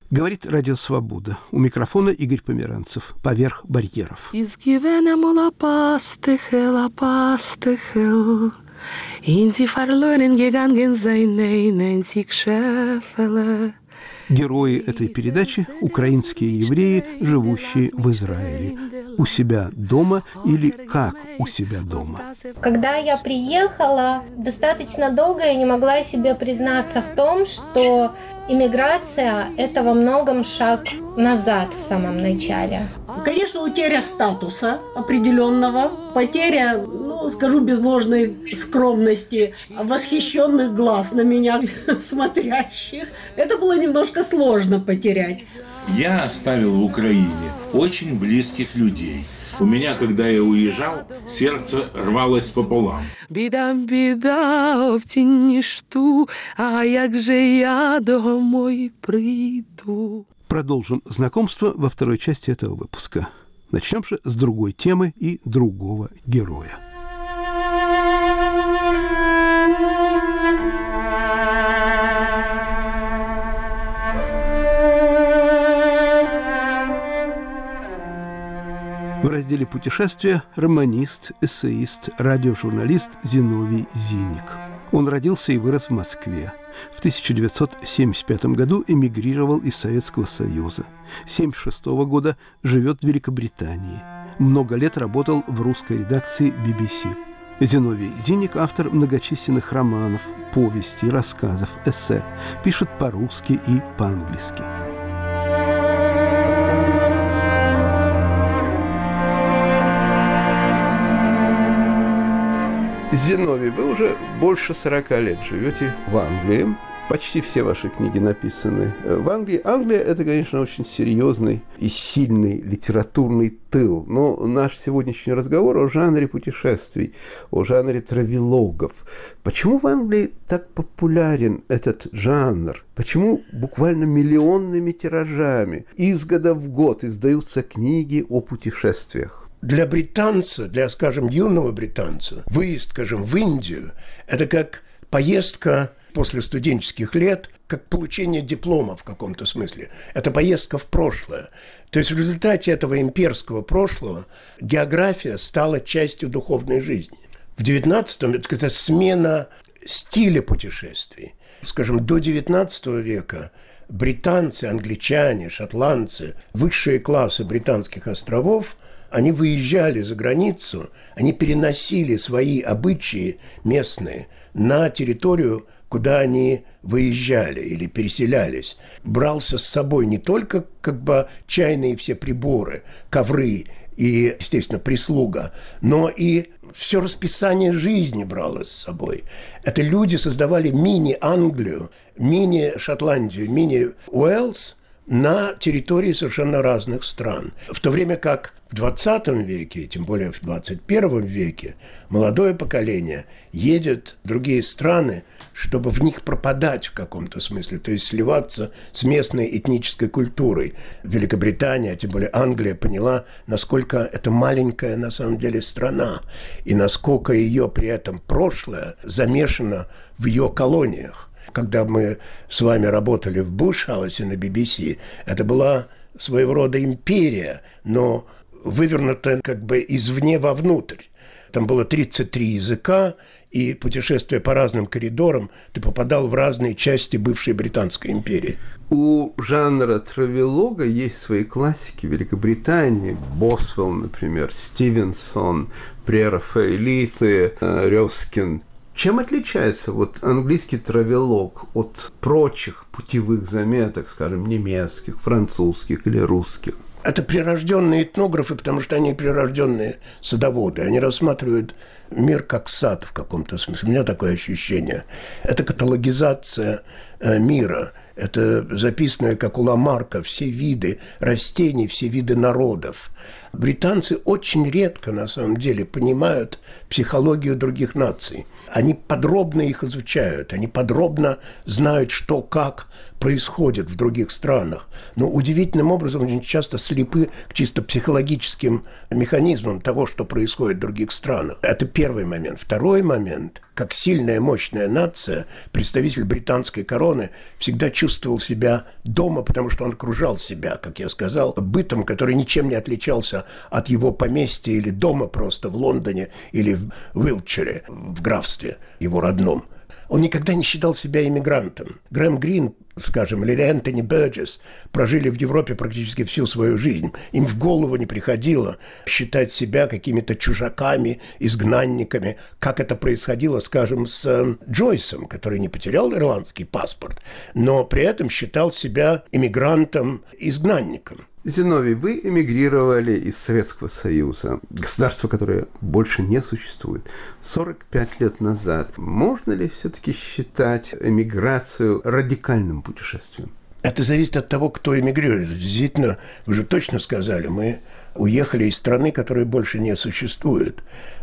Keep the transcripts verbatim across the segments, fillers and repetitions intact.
Говорит Радио Свобода. У микрофона Игорь Померанцев. Поверх барьеров. Изгивенемо лапастыхел, лапастыхел, инзи фарлорен геганген зайнейнен сикшефеле. Герои этой передачи – украинские евреи, живущие в Израиле. У себя дома или как у себя дома? Когда я приехала, достаточно долго я не могла себе признаться в том, что иммиграция – это во многом шаг назад в самом начале. Конечно, утеря статуса определенного, потеря, ну, скажу без ложной скромности, восхищенных глаз на меня смотрящих. Это было немножко сложно потерять. Я оставил в Украине очень близких людей. У меня, когда я уезжал, сердце рвалось пополам. Бідам, біда, обтінішту, а як же я домой приду? Продолжим знакомство во второй части этого выпуска. Начнем же с другой темы и другого героя. В разделе «Путешествия» романист, эссеист, радиожурналист Зиновий Зиник. Он родился и вырос в Москве. В тысяча девятьсот семьдесят пятом году эмигрировал из Советского Союза. С тысяча девятьсот семьдесят шестого года живет в Великобритании. Много лет работал в русской редакции би би си. Зиновий Зиник – автор многочисленных романов, повестей, рассказов, эссе. Пишет по-русски и по-английски. Зиновий, вы уже больше сорока лет живете в Англии. Почти все ваши книги написаны в Англии. Англия – это, конечно, очень серьезный и сильный литературный тыл. Но наш сегодняшний разговор о жанре путешествий, о жанре травелогов. Почему в Англии так популярен этот жанр? Почему буквально миллионными тиражами из года в год издаются книги о путешествиях? Для британца, для, скажем, юного британца, выезд, скажем, в Индию – это как поездка после студенческих лет, как получение диплома в каком-то смысле. Это поездка в прошлое. То есть в результате этого имперского прошлого география стала частью духовной жизни. В девятнадцатом веке это смена стиля путешествий. Скажем, до девятнадцатого века британцы, англичане, шотландцы, высшие классы британских островов, они выезжали за границу, они переносили свои обычаи местные на территорию, куда они выезжали или переселялись. Брался с собой не только как бы чайные все приборы, ковры и, естественно, прислуга, но и все расписание жизни бралось с собой. Это люди создавали мини-Англию, мини-Шотландию, мини-Уэльс на территории совершенно разных стран. В то время как в двадцатом веке, тем более в двадцать первом веке, молодое поколение едет в другие страны, чтобы в них пропадать в каком-то смысле, то есть сливаться с местной этнической культурой. Великобритания, тем более Англия, поняла, насколько это маленькая на самом деле страна, и насколько ее при этом прошлое замешано в ее колониях. Когда мы с вами работали в Буш-хаусе на би би си, это была своего рода империя, но вывернута как бы извне вовнутрь. Там было тридцать три языка, и путешествуя по разным коридорам, ты попадал в разные части бывшей Британской империи. У жанра травелога есть свои классики Великобритании. Босвелл, например, Стивенсон, прерафаэлиты, Рёскин. Чем отличается вот английский травелог от прочих путевых заметок, скажем, немецких, французских или русских? Это прирожденные этнографы, потому что они прирожденные садоводы. Они рассматривают мир как сад в каком-то смысле. У меня такое ощущение. Это каталогизация мира. Это записанное, как у Ламарка, все виды растений, все виды народов. Британцы очень редко, на самом деле, понимают психологию других наций. Они подробно их изучают, они подробно знают, что, как происходит в других странах. Но удивительным образом очень часто слепы к чисто психологическим механизмам того, что происходит в других странах. Это первый момент. Второй момент. как сильная, мощная нация, представитель британской короны всегда чувствовал себя дома, потому что он окружал себя, как я сказал, бытом, который ничем не отличался от его поместья или дома просто в Лондоне или в Уилтшире, в графстве его родном. Он никогда не считал себя иммигрантом. Грэм Грин, скажем, или Энтони Бёрджес прожили в Европе практически всю свою жизнь. Им в голову не приходило считать себя какими-то чужаками, изгнанниками, как это происходило, скажем, с Джойсом, который не потерял ирландский паспорт, но при этом считал себя иммигрантом, изгнанником. Зиновий, вы эмигрировали из Советского Союза, государства, которое больше не существует, сорок пять лет назад. Можно ли все-таки считать эмиграцию радикальным путешествием? Это зависит от того, кто эмигрирует. Действительно, вы же точно сказали, мы уехали из страны, которая больше не существует.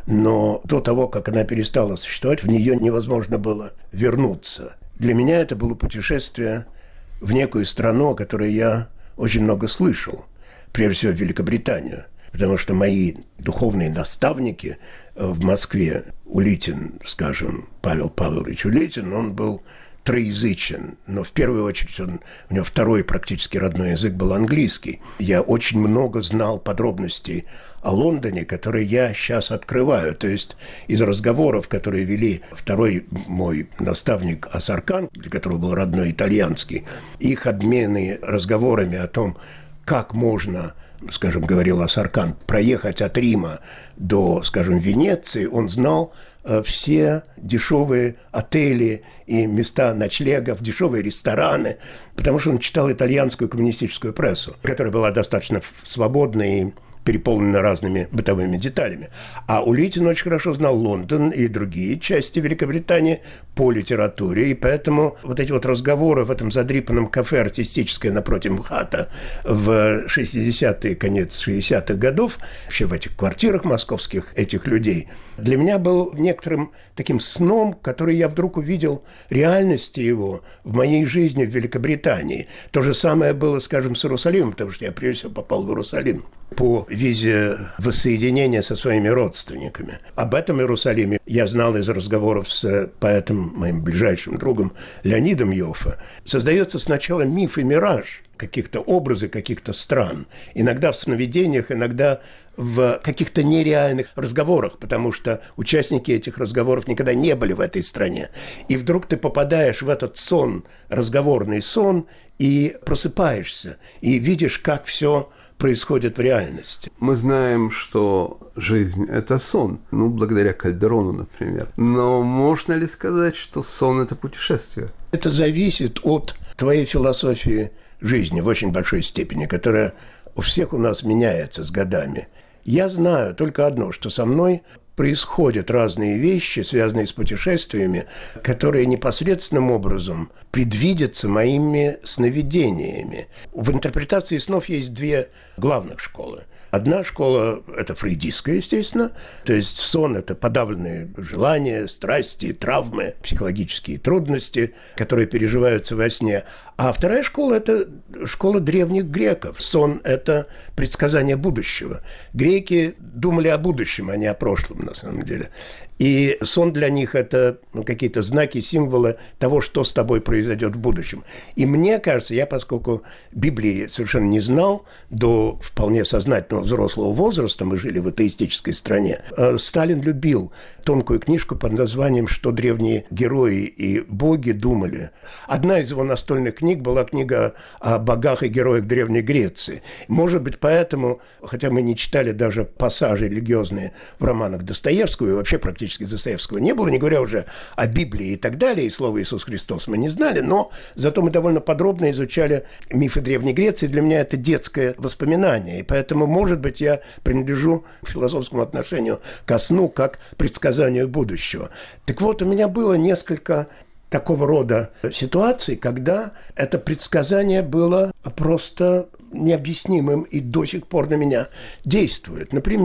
Но до того, как она перестала существовать, в нее невозможно было вернуться. Для меня это было путешествие в некую страну, о которой я очень много слышал, прежде всего в Великобританию, потому что мои духовные наставники в Москве, Улитин, скажем, Павел Павлович Улитин, он был троязычен, но в первую очередь он, у него второй практически родной язык был английский. Я очень много знал подробностей о Лондоне, которые я сейчас открываю. То есть из разговоров, которые вели второй мой наставник Асаркан, для которого был родной итальянский, их обмены разговорами о том, как можно, скажем, говорил Асаркан, проехать от Рима до, скажем, Венеции, он знал все дешевые отели и места ночлегов, дешевые рестораны, потому что он читал итальянскую коммунистическую прессу, которая была достаточно свободной и переполнена разными бытовыми деталями. А Улитин очень хорошо знал Лондон и другие части Великобритании по литературе, и поэтому вот эти вот разговоры в этом задрипанном кафе артистическое напротив МХАТа в шестидесятые, конец шестидесятых годов, вообще в этих квартирах московских этих людей, для меня был некоторым таким сном, который я вдруг увидел реальности его в моей жизни в Великобритании. То же самое было, скажем, с Иерусалимом, потому что я прежде всего попал в Иерусалим по визе воссоединения со своими родственниками. Об этом Иерусалиме я знал из разговоров с поэтом, моим ближайшим другом Леонидом Йоффе. Создается сначала миф и мираж, каких-то образы каких-то стран. Иногда в сновидениях, иногда в каких-то нереальных разговорах, потому что участники этих разговоров никогда не были в этой стране. И вдруг ты попадаешь в этот сон, разговорный сон, и просыпаешься, и видишь, как все происходит в реальности. Мы знаем, что жизнь – это сон, ну, благодаря Кальдерону, например. Но можно ли сказать, что сон – это путешествие? Это зависит от твоей философии жизни в очень большой степени, которая у всех у нас меняется с годами. Я знаю только одно, что со мной происходят разные вещи, связанные с путешествиями, которые непосредственным образом предвидятся моими сновидениями. В интерпретации снов есть две главных школы. Одна школа – это фрейдистская, естественно, то есть сон – это подавленные желания, страсти, травмы, психологические трудности, которые переживаются во сне. А вторая школа – это школа древних греков. Сон – это предсказание будущего. Греки думали о будущем, а не о прошлом, на самом деле. И сон для них – это ну, какие-то знаки, символы того, что с тобой произойдет в будущем. И мне кажется, я, поскольку Библии совершенно не знал до вполне сознательного взрослого возраста, мы жили в атеистической стране, Сталин любил тонкую книжку под названием «Что древние герои и боги думали». Одна из его настольных книг была книга о богах и героях Древней Греции. Может быть, поэтому, хотя мы не читали даже пассажи религиозные в романах Достоевского, и вообще практически Достоевского не было, не говоря уже о Библии и так далее, и слово «Иисус Христос» мы не знали, но зато мы довольно подробно изучали мифы Древней Греции. Для меня это детское воспоминание, и поэтому, может быть, я принадлежу к философскому отношению ко сну как предсказанию будущего. Так вот, у меня было несколько такого рода ситуаций, когда это предсказание было просто необъяснимым и до сих пор на меня действует. Например,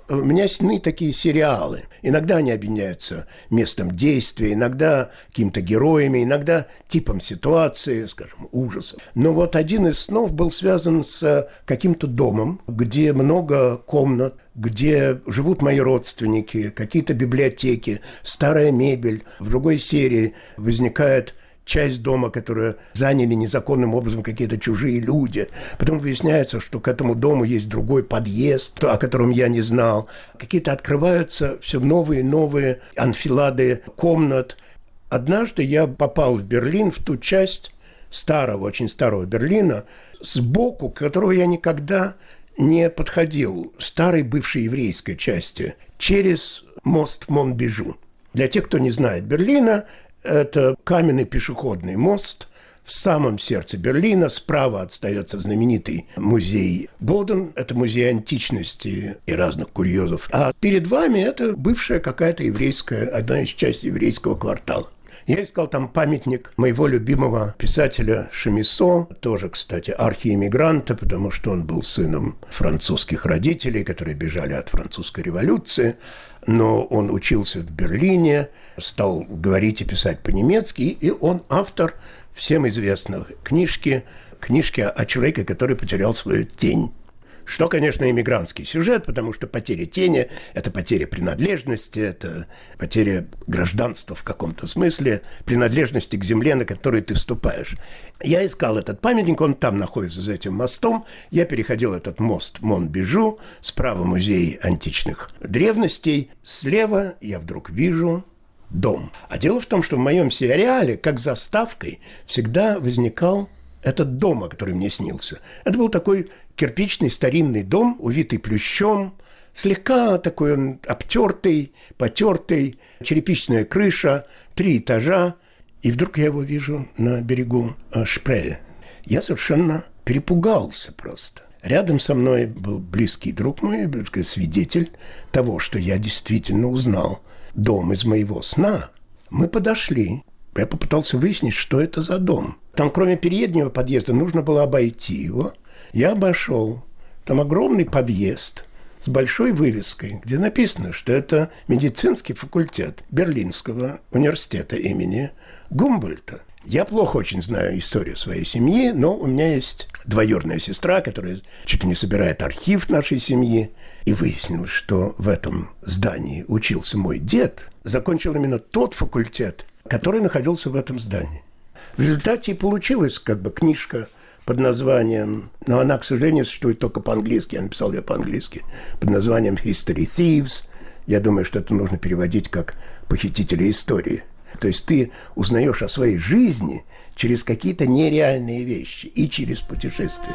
у меня сны такие сериалы. Иногда они объединяются местом действия, иногда какими-то героями, иногда типом ситуации, скажем, ужасов. Но вот один из снов был связан с каким-то домом, где много комнат, где живут мои родственники, какие-то библиотеки, старая мебель. В другой серии возникает часть дома, которую заняли незаконным образом какие-то чужие люди. Потом выясняется, что к этому дому есть другой подъезд, о котором я не знал. Какие-то открываются все новые и новые анфилады комнат. Однажды я попал в Берлин, в ту часть старого, очень старого Берлина, сбоку, к которому я никогда не подходил, старой бывшей еврейской части, через мост Монбежу. Для тех, кто не знает Берлина, это каменный пешеходный мост в самом сердце Берлина. Справа остается знаменитый музей Боден. Это музей античности и разных курьезов. А перед вами это бывшая какая-то еврейская, одна из частей еврейского квартала. Я искал там памятник моего любимого писателя Шамисо, тоже, кстати, архиэмигранта, потому что он был сыном французских родителей, которые бежали от французской революции. Но он учился в Берлине, стал говорить и писать по-немецки, и он автор всем известной книжки, книжки о человеке, который потерял свою тень. Что, конечно, иммигрантский сюжет, потому что потеря тени – это потеря принадлежности, это потеря гражданства в каком-то смысле, принадлежности к земле, на которой ты ступаешь. Я искал этот памятник, он там находится за этим мостом. Я переходил этот мост Монбежу, справа музей античных древностей, слева я вдруг вижу дом. А дело в том, что в моем сериале, как заставкой, всегда возникал этот дом, о котором мне снился. Это был такой кирпичный старинный дом, увитый плющом, слегка такой он обтертый, потертый, черепичная крыша, три этажа. И вдруг я его вижу на берегу Шпрее. Я совершенно перепугался просто. Рядом со мной был близкий друг мой, свидетель того, что я действительно узнал дом из моего сна. Мы подошли. Я попытался выяснить, что это за дом. Там, кроме переднего подъезда, нужно было обойти его. Я обошел. Там огромный подъезд с большой вывеской, где написано, что это медицинский факультет Берлинского университета имени Гумбольдта. Я плохо очень знаю историю своей семьи, но у меня есть двоюродная сестра, которая чуть ли не собирает архив нашей семьи. И выяснилось, что в этом здании учился мой дед, закончил именно тот факультет, который находился в этом здании. В результате и получилась как бы книжка под названием, но она, к сожалению, существует только по-английски, я написал ее по-английски, под названием «History Thieves». Я думаю, что это нужно переводить как «похитители истории». То есть ты узнаешь о своей жизни через какие-то нереальные вещи и через путешествия.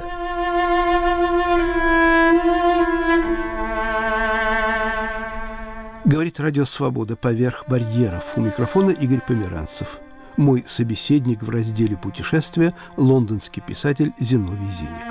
Говорит Радио Свобода «Поверх барьеров». У микрофона Игорь Померанцев. Мой собеседник в разделе «Путешествия» – лондонский писатель Зиновий Зиник.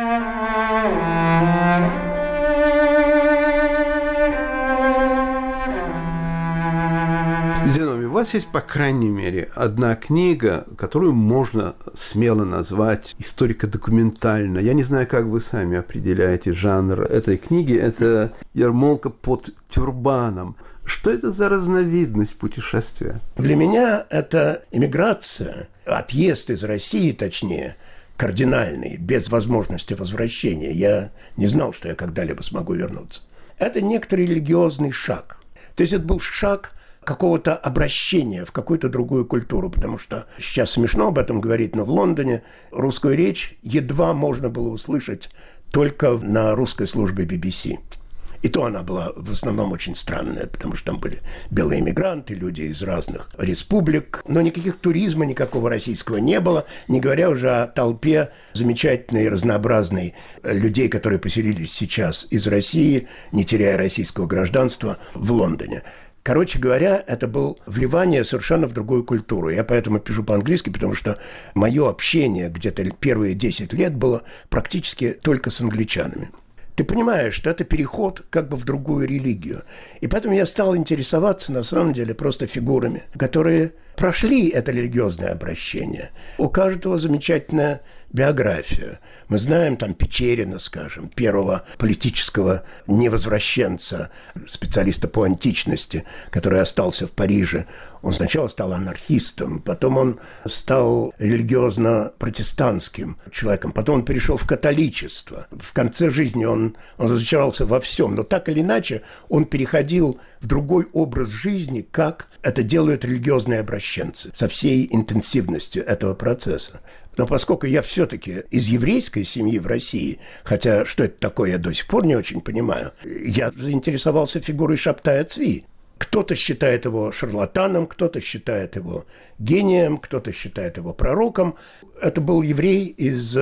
Зиновий, у вас есть, по крайней мере, одна книга, которую можно смело назвать историко-документальной. Я не знаю, как вы сами определяете жанр этой книги. Это «Ермолка под тюрбаном». Что это за разновидность путешествия? Для меня это эмиграция, отъезд из России, точнее, кардинальный, без возможности возвращения. Я не знал, что я когда-либо смогу вернуться. Это некоторый религиозный шаг. То есть это был шаг какого-то обращения в какую-то другую культуру, потому что сейчас смешно об этом говорить, но в Лондоне русскую речь едва можно было услышать только на русской службе би би си. И то она была в основном очень странная, потому что там были белые эмигранты, люди из разных республик. Но никаких туризма никакого российского не было, не говоря уже о толпе замечательной и разнообразной людей, которые поселились сейчас из России, не теряя российского гражданства, в Лондоне. Короче говоря, это было вливание совершенно в другую культуру. Я поэтому пишу по-английски, потому что мое общение где-то первые десять лет было практически только с англичанами. Ты понимаешь, что это переход как бы в другую религию. И поэтому я стал интересоваться, на самом деле, просто фигурами, которые прошли это религиозное обращение. У каждого замечательная биография. Мы знаем там Печерина, скажем, первого политического невозвращенца, специалиста по античности, который остался в Париже. Он сначала стал анархистом, потом он стал религиозно-протестантским человеком, потом он перешел в католичество. В конце жизни он, он разочаровался во всем, но так или иначе он переходил в другой образ жизни, как это делают религиозные обращенцы, со всей интенсивностью этого процесса. Но поскольку я все-таки из еврейской семьи в России, хотя что это такое, я до сих пор не очень понимаю, я заинтересовался фигурой Шабтая Цви. Кто-то считает его шарлатаном, кто-то считает его гением, кто-то считает его пророком. Это был еврей из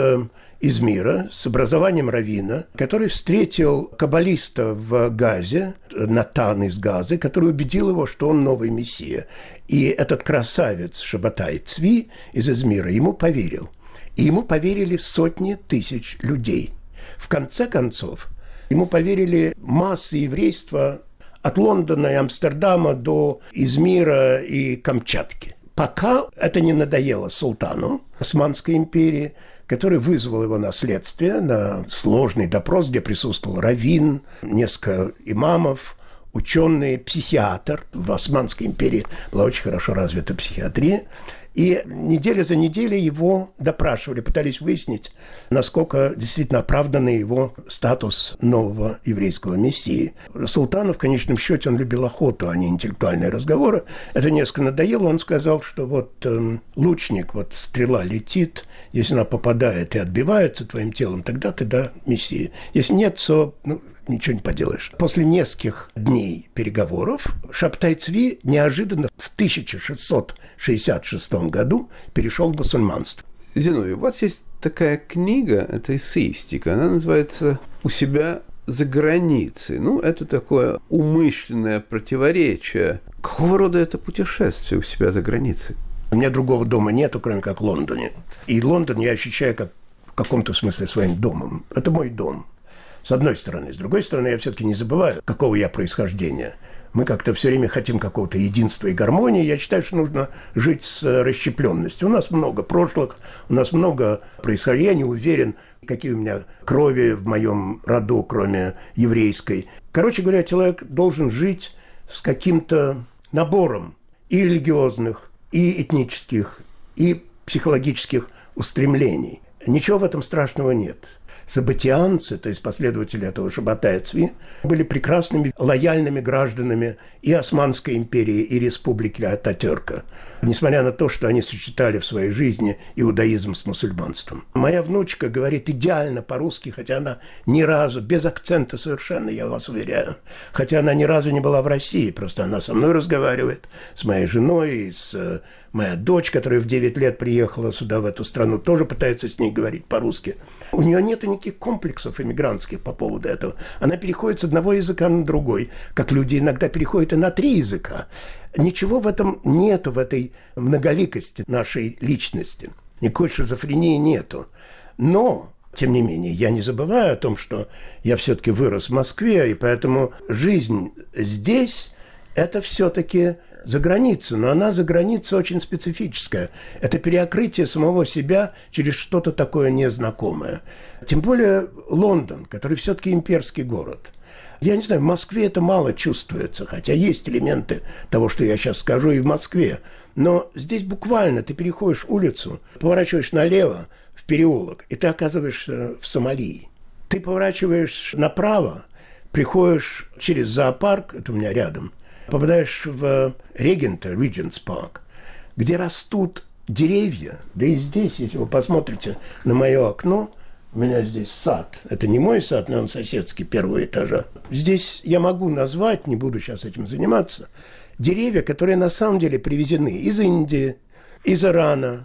Измира с образованием раввина, который встретил каббалиста в Газе, Натан из Газы, который убедил его, что он новый мессия. И этот красавец Шабатай Цви из Измира ему поверил. И ему поверили сотни тысяч людей. В конце концов, ему поверили массы еврейства от Лондона и Амстердама до Измира и Камчатки. Пока это не надоело султану Османской империи, который вызвал его на следствие, на сложный допрос, где присутствовал раввин, несколько имамов, ученые, психиатр. В Османской империи была очень хорошо развита психиатрия. И неделя за неделей его допрашивали, пытались выяснить, насколько действительно оправданный его статус нового еврейского мессии. Султану, в конечном счете, он любил охоту, а не интеллектуальные разговоры. Это несколько надоело. Он сказал, что вот э, лучник, вот стрела летит, если она попадает и отбивается твоим телом, тогда ты, да, мессия. Если нет, то... Ну, ничего не поделаешь. После нескольких дней переговоров Шабтай Цви неожиданно в тысяча шестьсот шестьдесят шестом году перешел в мусульманство. Зиновий, у вас есть такая книга, это эссеистика, она называется «У себя за границей». Ну, это такое умышленное противоречие. Какого рода это путешествие у себя за границей? У меня другого дома нету, кроме как в Лондоне. И Лондон я ощущаю как в каком-то смысле своим домом. Это мой дом. С одной стороны. С другой стороны, я все-таки не забываю, какого я происхождения. Мы как-то все время хотим какого-то единства и гармонии. Я считаю, что нужно жить с расщепленностью. У нас много прошлых, у нас много происхождения. Я не уверен, какие у меня крови в моем роду, кроме еврейской. Короче говоря, человек должен жить с каким-то набором и религиозных, и этнических, и психологических устремлений. Ничего в этом страшного нет. Событианцы, то есть последователи этого Шабатая Цви, были прекрасными, лояльными гражданами и Османской империи, и республики Ататюрка, несмотря на то, что они сочетали в своей жизни иудаизм с мусульманством. Моя внучка говорит идеально по-русски, хотя она ни разу, без акцента совершенно, я вас уверяю, хотя она ни разу не была в России, просто она со мной разговаривает, с моей женой, с... Моя дочь, которая в девять лет приехала сюда, в эту страну, тоже пытается с ней говорить по-русски. У нее нет никаких комплексов иммигрантских по поводу этого. Она переходит с одного языка на другой, как люди иногда переходят и на три языка. Ничего в этом нету, в этой многоликости нашей личности. Никакой шизофрении нету. Но... Тем не менее, я не забываю о том, что я все-таки вырос в Москве, и поэтому жизнь здесь – это все-таки за границей, но она за границей очень специфическая. Это переокрытие самого себя через что-то такое незнакомое. Тем более Лондон, который все-таки имперский город. Я не знаю, в Москве это мало чувствуется, хотя есть элементы того, что я сейчас скажу, и в Москве. Но здесь буквально ты переходишь улицу, поворачиваешь налево, в переулок, и ты оказываешься в Сомали. Ты поворачиваешь направо, приходишь через зоопарк, это у меня рядом, попадаешь в Регента, Regent's Park, где растут деревья. Да и здесь, если вы посмотрите на мое окно, у меня здесь сад. Это не мой сад, но он соседский, первого этажа. Здесь я могу назвать, не буду сейчас этим заниматься, деревья, которые на самом деле привезены из Индии, из Ирана,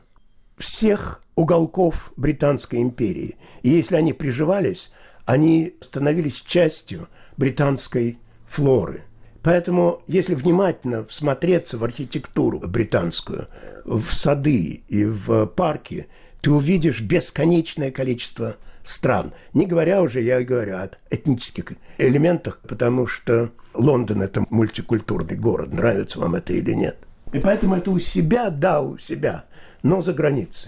всех уголков Британской империи. И если они приживались, они становились частью британской флоры. Поэтому, если внимательно всмотреться в архитектуру британскую, в сады и в парки, ты увидишь бесконечное количество стран. Не говоря уже, я и говорю, о этнических элементах, потому что Лондон – это мультикультурный город, нравится вам это или нет. И поэтому это у себя, да, у себя, но за границей.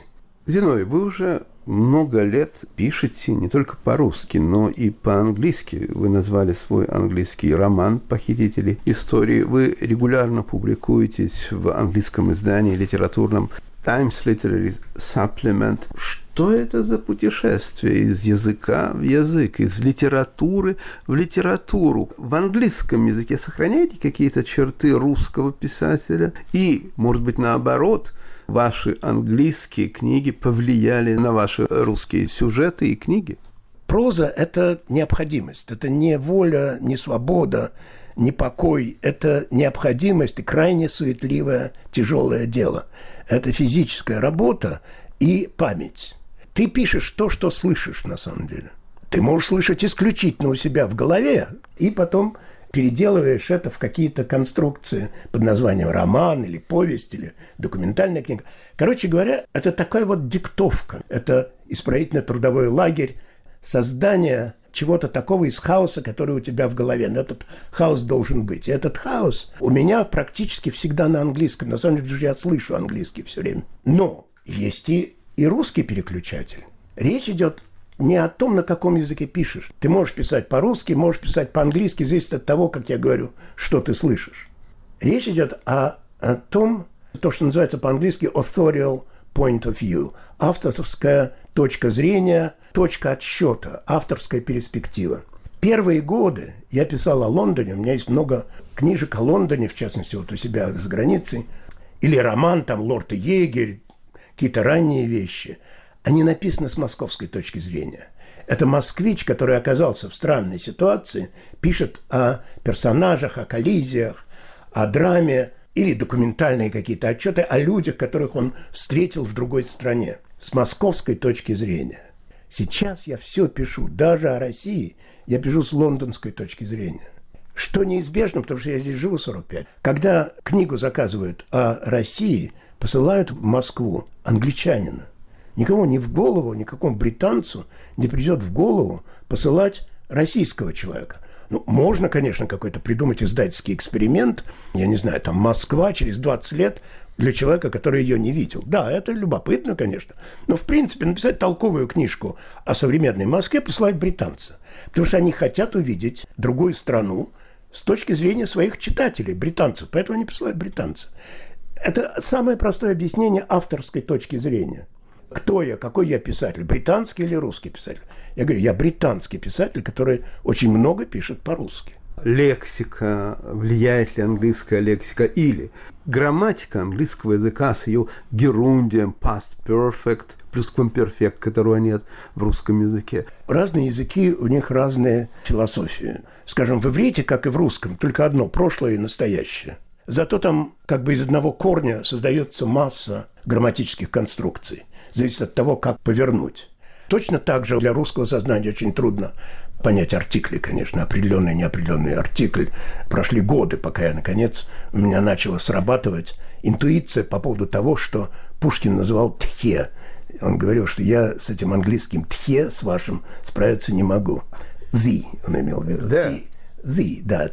Зиновий, вы уже много лет пишете не только по-русски, но и по-английски. Вы назвали свой английский роман «Похитители истории». Вы регулярно публикуетесь в английском издании литературном Times Literary Supplement. Что это за путешествие из языка в язык, из литературы в литературу? В английском языке сохраняете какие-то черты русского писателя? И, может быть, наоборот, ваши английские книги повлияли на ваши русские сюжеты и книги? Проза – это необходимость, это не воля, не свобода, не покой, это необходимость и крайне суетливое, тяжелое дело. Это физическая работа и память. Ты пишешь то, что слышишь на самом деле. Ты можешь слышать исключительно у себя в голове, и потом переделываешь это в какие-то конструкции под названием роман или повесть или документальная книга. Короче говоря, это такая вот диктовка. Это исправительно-трудовой лагерь, создание чего-то такого из хаоса, который у тебя в голове. Но этот хаос должен быть. И этот хаос у меня практически всегда на английском. На самом деле, я слышу английский все время. Но есть и, и русский переключатель. Речь идет не о том, на каком языке пишешь. Ты можешь писать по-русски, можешь писать по-английски, зависит от того, как я говорю, что ты слышишь. Речь идет о, о том, то, что называется по-английски authorial point of view, авторская точка зрения, точка отсчета, авторская перспектива. Первые годы я писал о Лондоне, у меня есть много книжек о Лондоне, в частности, вот у себя за границей, или роман, там, «Лорд и егерь», какие-то ранние вещи. Они написаны с московской точки зрения. Это москвич, который оказался в странной ситуации, пишет о персонажах, о коллизиях, о драме или документальные какие-то отчеты о людях, которых он встретил в другой стране. С московской точки зрения. Сейчас я все пишу, даже о России, я пишу с лондонской точки зрения. Что неизбежно, потому что я здесь живу сорок пять. Когда книгу заказывают о России, посылают в Москву англичанина. Никому не в голову, никакому британцу не придет в голову посылать российского человека. Ну, можно, конечно, какой-то придумать издательский эксперимент. Я не знаю, там Москва через двадцать лет для человека, который ее не видел. Да, это любопытно, конечно. Но, в принципе, написать толковую книжку о современной Москве посылать британца. Потому что они хотят увидеть другую страну с точки зрения своих читателей, британцев. Поэтому они посылают британца. Это самое простое объяснение авторской точки зрения. Кто я, какой я писатель, британский или русский писатель? Я говорю, я британский писатель, который очень много пишет по-русски. Лексика, влияет ли английская лексика, или грамматика английского языка с ее герундием, past perfect, плюсквамперфект, которого нет в русском языке. Разные языки, у них разные философии. Скажем, в иврите, как и в русском, только одно – прошлое и настоящее. Зато там как бы из одного корня создается масса грамматических конструкций. Зависит от того, как повернуть. Точно так же для русского сознания очень трудно понять артикли, конечно, определенный, неопределенный артикль. Прошли годы, пока я, наконец, у меня начала срабатывать интуиция по поводу того, что Пушкин называл «тхе». Он говорил, что я с этим английским «тхе», с вашим, справиться не могу. «The» он имел в виду. Да. «The», да.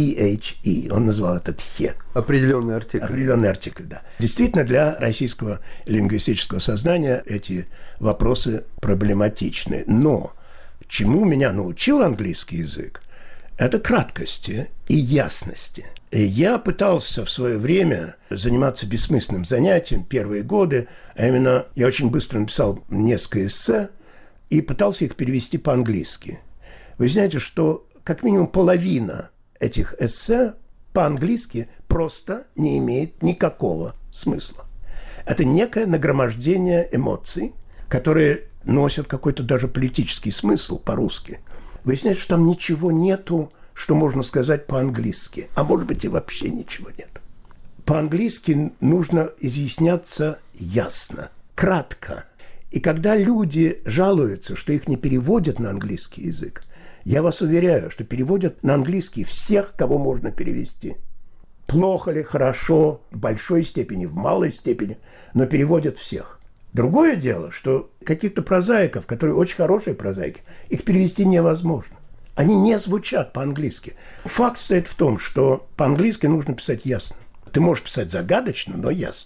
T-H-E. Он назвал это «тхе». Определенный артикль. Определенный артикль, да. Действительно, для российского лингвистического сознания эти вопросы проблематичны. Но чему меня научил английский язык, это краткости и ясности. И я пытался в свое время заниматься бессмысленным занятием первые годы, а именно я очень быстро написал несколько эссе и пытался их перевести по-английски. Вы знаете, что как минимум половина этих эссе по-английски просто не имеет никакого смысла. Это некое нагромождение эмоций, которые носят какой-то даже политический смысл по-русски. Выясняется, что там ничего нету, что можно сказать по-английски. А может быть, и вообще ничего нет. По-английски нужно изъясняться ясно, кратко. И когда люди жалуются, что их не переводят на английский язык, я вас уверяю, что переводят на английский всех, кого можно перевести. Плохо ли, хорошо, в большой степени, в малой степени, но переводят всех. Другое дело, что каких-то прозаиков, которые очень хорошие прозаики, их перевести невозможно. Они не звучат по-английски. Факт стоит в том, что по-английски нужно писать ясно. Ты можешь писать загадочно, но ясно.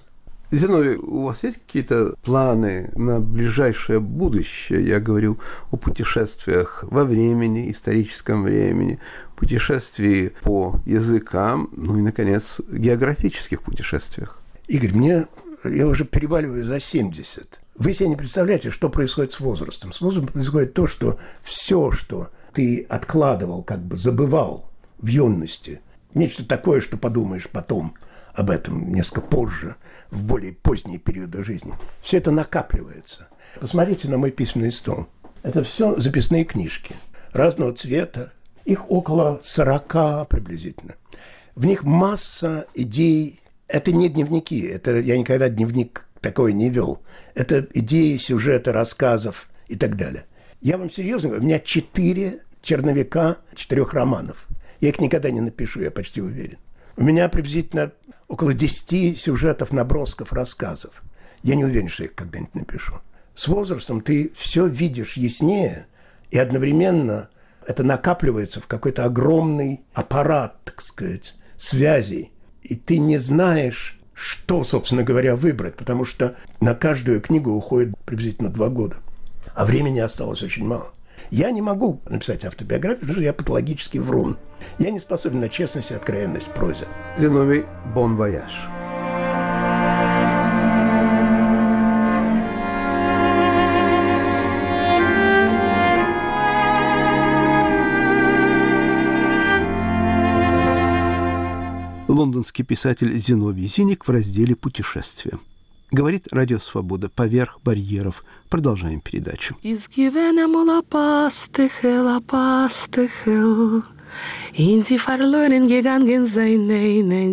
Зиновий, у вас есть какие-то планы на ближайшее будущее? Я говорю о путешествиях во времени, историческом времени, путешествии по языкам, ну и, наконец, географических путешествиях. Игорь, мне, я уже переваливаю за семьдесят. Вы себе не представляете, что происходит с возрастом. С возрастом происходит то, что все, что ты откладывал, как бы забывал в юности, нечто такое, что подумаешь потом об этом несколько позже, в более поздние периоды жизни, все это накапливается. Посмотрите на мой письменный стол. Это все записные книжки разного цвета. Их около сорока приблизительно. В них масса идей. Это не дневники. Это я никогда дневник такой не вел. Это идеи, сюжеты, рассказов и так далее. Я вам серьезно говорю, у меня четыре черновика четырех романов. Я их никогда не напишу, я почти уверен. У меня приблизительно около десяти сюжетов, набросков, рассказов. Я не уверен, что я их когда-нибудь напишу. С возрастом ты все видишь яснее, и одновременно это накапливается в какой-то огромный аппарат, так сказать, связей. И ты не знаешь, что, собственно говоря, выбрать, потому что на каждую книгу уходит приблизительно два года. А времени осталось очень мало. Я не могу написать автобиографию, потому что я патологический врун. Я не способен на честность и откровенность в прозе. Зиновий, bon voyage. Лондонский писатель Зиновий Зиник в разделе «Путешествия». Говорит Радио Свобода. Поверх барьеров. Продолжаем передачу. Изгивенем лапастихе, лапастихе, инзи фарлорен гиганген зайнейнен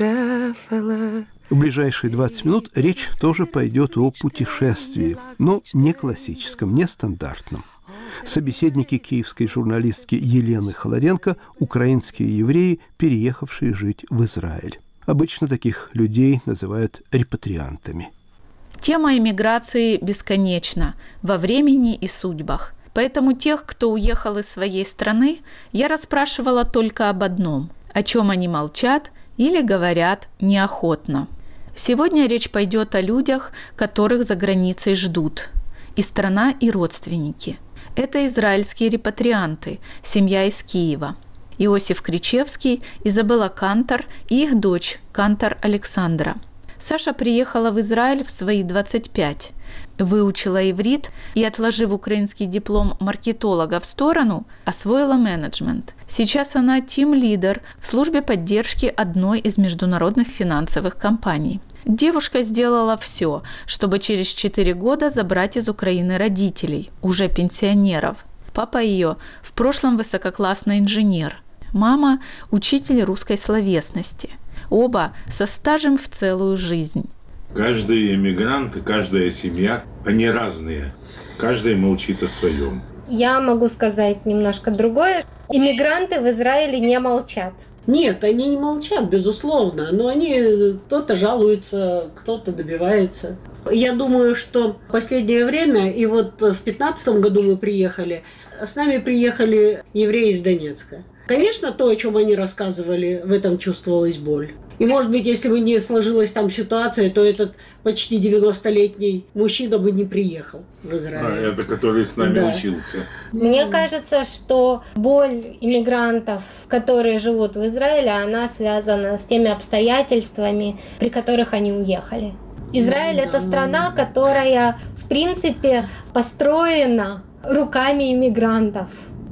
зикшефеле. В ближайшие двадцать минут речь тоже пойдет о путешествии, но не классическом, не стандартном. Собеседники киевской журналистки Елены Холоденко – украинские евреи, переехавшие жить в Израиль. Обычно таких людей называют репатриантами. Тема эмиграции бесконечна во времени и судьбах. Поэтому тех, кто уехал из своей страны, я расспрашивала только об одном – о чем они молчат или говорят неохотно. Сегодня речь пойдет о людях, которых за границей ждут. И страна, и родственники. Это израильские репатрианты, семья из Киева. Иосиф Кричевский, Изабелла Кантор и их дочь Кантор Александра. Саша приехала в Израиль в свои двадцать пять, выучила иврит и, отложив украинский диплом маркетолога в сторону, освоила менеджмент. Сейчас она тим-лидер в службе поддержки одной из международных финансовых компаний. Девушка сделала все, чтобы через четыре года забрать из Украины родителей, уже пенсионеров. Папа ее в прошлом высококлассный инженер, мама – учитель русской словесности. Оба со стажем в целую жизнь. Каждый эмигрант, каждая семья, они разные. Каждый молчит о своем. Я могу сказать немножко другое. Иммигранты в Израиле не молчат. Нет, они не молчат, безусловно, но они кто-то жалуется, кто-то добивается. Я думаю, что в последнее время, и вот в пятнадцатом году мы приехали, с нами приехали евреи из Донецка. Конечно, то, о чем они рассказывали, в этом чувствовалась боль. И, может быть, если бы не сложилась там ситуация, то этот почти девяностолетний мужчина бы не приехал в Израиль. А, это который с нами да. учился. Мне кажется, что боль иммигрантов, которые живут в Израиле, она связана с теми обстоятельствами, при которых они уехали. Израиль – это страна, которая, в принципе, построена руками иммигрантов.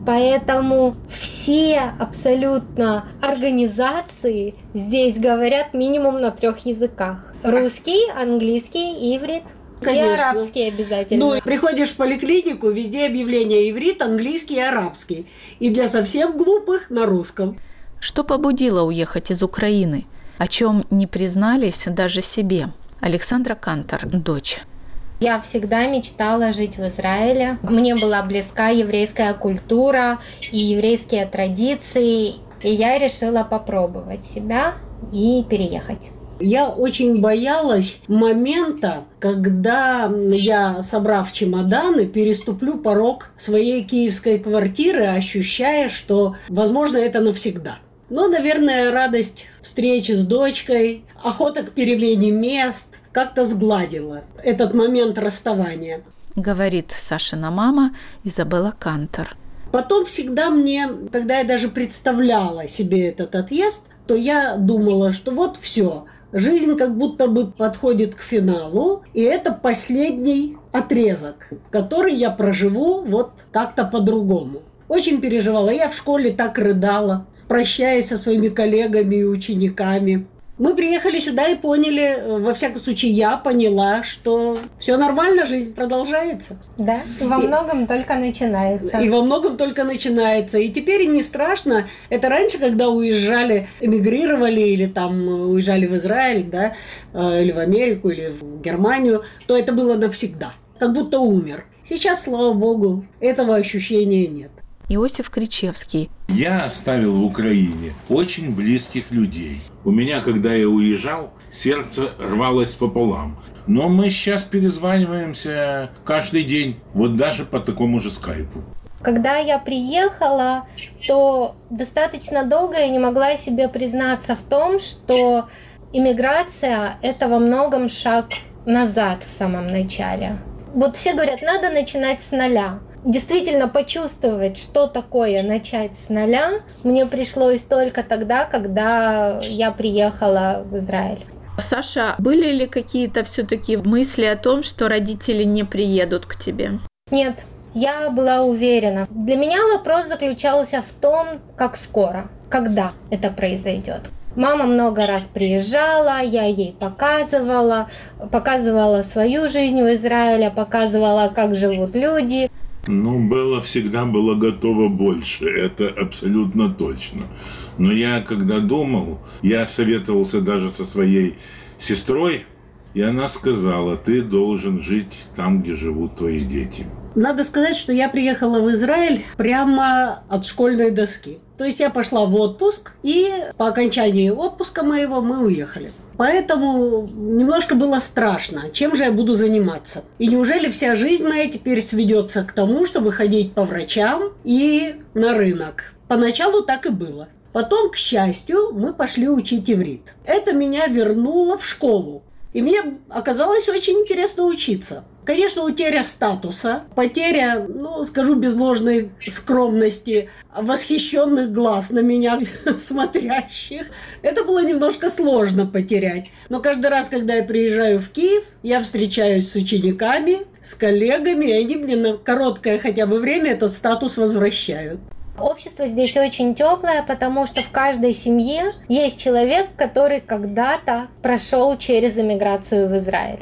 Поэтому все абсолютно организации здесь говорят минимум на трех языках. Русский, английский, иврит. Конечно. И арабский обязательно. Ну, приходишь в поликлинику, везде объявления иврит, английский и арабский. И для совсем глупых на русском. Что побудило уехать из Украины? О чем не признались даже себе? Александра Кантор, дочь. Я всегда мечтала жить в Израиле. Мне была близка еврейская культура и еврейские традиции. И я решила попробовать себя и переехать. Я очень боялась момента, когда я, собрав чемоданы, переступлю порог своей киевской квартиры, ощущая, что, возможно, это навсегда. Но, наверное, радость встречи с дочкой, охота к перемене мест как-то сгладила этот момент расставания. Говорит Сашина мама Изабелла Кантор. Потом всегда мне, когда я даже представляла себе этот отъезд, то я думала, что вот все, жизнь как будто бы подходит к финалу, и это последний отрезок, который я проживу вот как-то по-другому. Очень переживала. Я в школе так рыдала, прощаясь со своими коллегами и учениками. Мы приехали сюда и поняли, во всяком случае, я поняла, что все нормально, жизнь продолжается. Да, и во многом и, только начинается. И во многом только начинается. И теперь не страшно. Это раньше, когда уезжали, эмигрировали или там уезжали в Израиль, да, или в Америку, или в Германию, то это было навсегда. Как будто умер. Сейчас, слава богу, этого ощущения нет. Иосиф Кричевский. Я оставил в Украине очень близких людей. У меня, когда я уезжал, сердце рвалось пополам. Но мы сейчас перезваниваемся каждый день, вот даже по такому же скайпу. Когда я приехала, то достаточно долго я не могла себе признаться в том, что иммиграция – это во многом шаг назад в самом начале. Вот все говорят, надо начинать с нуля. Действительно почувствовать, что такое начать с нуля, мне пришлось только тогда, когда я приехала в Израиль. Саша, были ли какие-то все-таки мысли о том, что родители не приедут к тебе? Нет, я была уверена. Для меня вопрос заключался в том, как скоро, когда это произойдет. Мама много раз приезжала, я ей показывала, показывала свою жизнь в Израиле, показывала, как живут люди. Ну, Белла всегда была готова больше, это абсолютно точно. Но я, когда думал, я советовался даже со своей сестрой, и она сказала, ты должен жить там, где живут твои дети. Надо сказать, что я приехала в Израиль прямо от школьной доски. То есть я пошла в отпуск, и по окончании отпуска моего мы уехали. Поэтому немножко было страшно, чем же я буду заниматься. И неужели вся жизнь моя теперь сведется к тому, чтобы ходить по врачам и на рынок? Поначалу так и было. Потом, к счастью, мы пошли учить иврит. Это меня вернуло в школу. И мне оказалось очень интересно учиться. Конечно, утеря статуса, потеря, ну, скажу без ложной скромности, восхищенных глаз на меня смотрящих. Это было немножко сложно потерять. Но каждый раз, когда я приезжаю в Киев, я встречаюсь с учениками, с коллегами, и они мне на короткое хотя бы время этот статус возвращают. Общество здесь очень теплое, потому что в каждой семье есть человек, который когда-то прошел через иммиграцию в Израиль.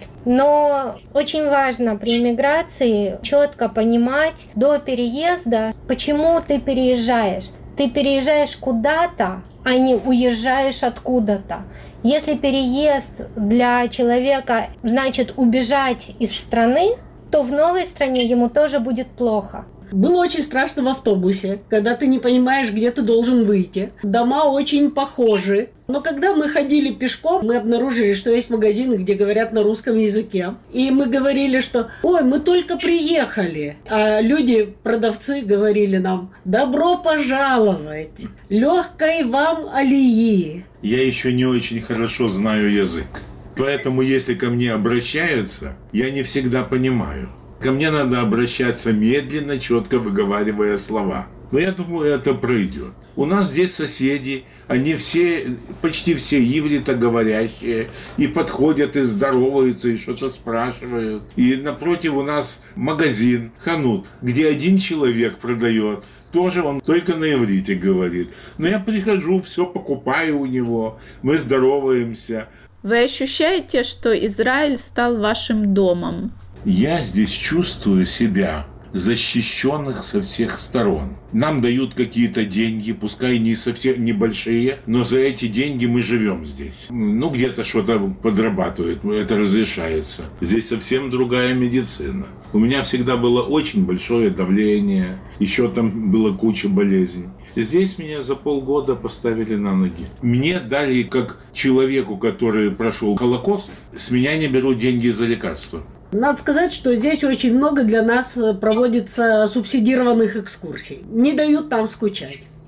Но очень важно при иммиграции четко понимать до переезда, почему ты переезжаешь. Ты переезжаешь куда-то, а не уезжаешь откуда-то. Если переезд для человека значит убежать из страны, то в новой стране ему тоже будет плохо. Было очень страшно в автобусе, когда ты не понимаешь, где ты должен выйти. Дома очень похожи. Но когда мы ходили пешком, мы обнаружили, что есть магазины, где говорят на русском языке. И мы говорили, что «Ой, мы только приехали». А люди, продавцы, говорили нам «Добро пожаловать! Легкой вам алии!» Я еще не очень хорошо знаю язык. Поэтому, если ко мне обращаются, я не всегда понимаю. Ко мне надо обращаться медленно, четко выговаривая слова. Но я думаю, это пройдет. У нас здесь соседи, они все, почти все ивритоговорящие, и подходят, и здороваются, и что-то спрашивают. И напротив у нас магазин, ханут, где один человек продает. Тоже он только на иврите говорит. Но я прихожу, все покупаю у него, мы здороваемся. Вы ощущаете, что Израиль стал вашим домом? Я здесь чувствую себя защищенных со всех сторон. Нам дают какие-то деньги, пускай не совсем небольшие, но за эти деньги мы живем здесь. Ну, где-то что-то подрабатывает, это разрешается. Здесь совсем другая медицина. У меня всегда было очень большое давление, еще там была куча болезней. Здесь меня за полгода поставили на ноги. Мне дали, как человеку, который прошел Холокост, с меня не берут деньги за лекарства. Надо сказать, что здесь очень много для нас проводится субсидированных экскурсий. Не дают нам скучать.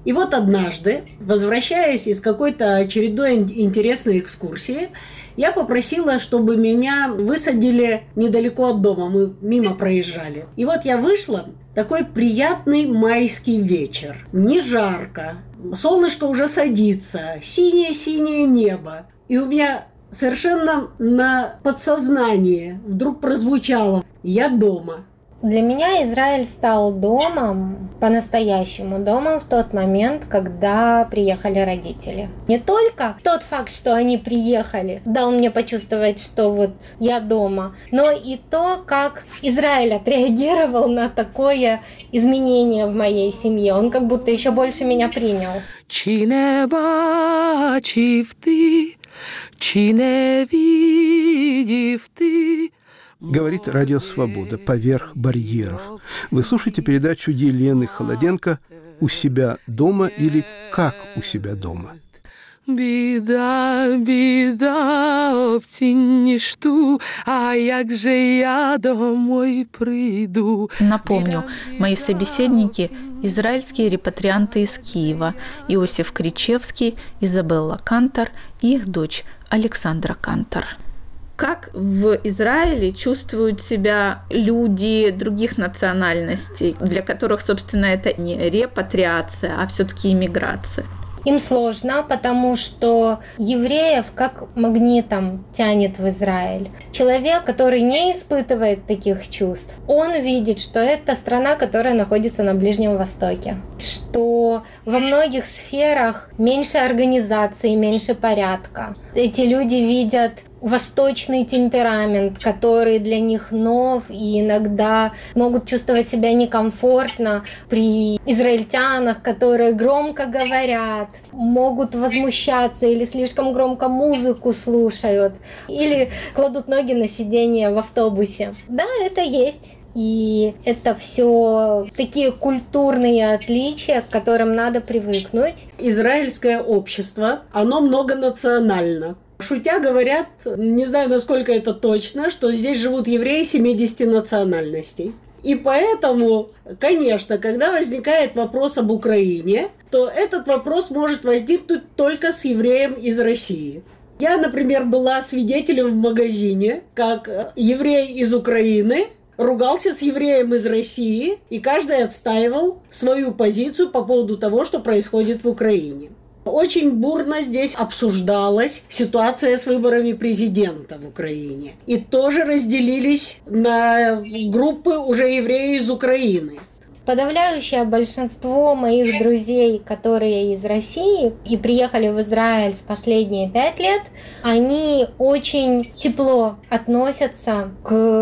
И вот однажды, возвращаясь из какой-то очередной интересной экскурсии, я попросила, чтобы меня высадили недалеко от дома. Мы мимо проезжали. И вот я вышла, такой приятный майский вечер. Не жарко, солнышко уже садится, синее-синее небо. И у меня совершенно на подсознании вдруг прозвучало: «Я дома». Для меня Израиль стал домом, по-настоящему домом в тот момент, когда приехали родители. Не только тот факт, что они приехали, дал мне почувствовать, что вот я дома, но и то, как Израиль отреагировал на такое изменение в моей семье. Он как будто еще больше меня принял. Чи не бачив ти, чи не видів ти. Говорит Радио Свобода поверх барьеров. Вы слушаете передачу Елены Холоденко «У себя дома» или «Как у себя дома». Біда, біда, обцінніш ту, а як же я домой приду. Напомню, мои собеседники – израильские репатрианты из Киева, Иосиф Кричевский, Изабелла Кантор и их дочь Александра Кантор. Как в Израиле чувствуют себя люди других национальностей, для которых, собственно, это не репатриация, а все-таки иммиграция? Им сложно, потому что евреев как магнитом тянет в Израиль. Человек, который не испытывает таких чувств, он видит, что это страна, которая находится на Ближнем Востоке, что во многих сферах меньше организации, меньше порядка. Эти люди видят восточный темперамент, который для них нов, и иногда могут чувствовать себя некомфортно при израильтянах, которые громко говорят, могут возмущаться или слишком громко музыку слушают, или кладут ноги на сиденье в автобусе. Да, это есть. И это все такие культурные отличия, к которым надо привыкнуть. Израильское общество, оно многонационально. Шутя говорят, не знаю, насколько это точно, что здесь живут евреи семидесяти национальностей. И поэтому, конечно, когда возникает вопрос об Украине, то этот вопрос может возникнуть только с евреем из России. Я, например, была свидетелем в магазине, как еврей из Украины ругался с евреем из России, и каждый отстаивал свою позицию по поводу того, что происходит в Украине. Очень бурно здесь обсуждалась ситуация с выборами президента в Украине. И тоже разделились на группы уже евреи из Украины. Подавляющее большинство моих друзей, которые из России и приехали в Израиль в последние пять лет, они очень тепло относятся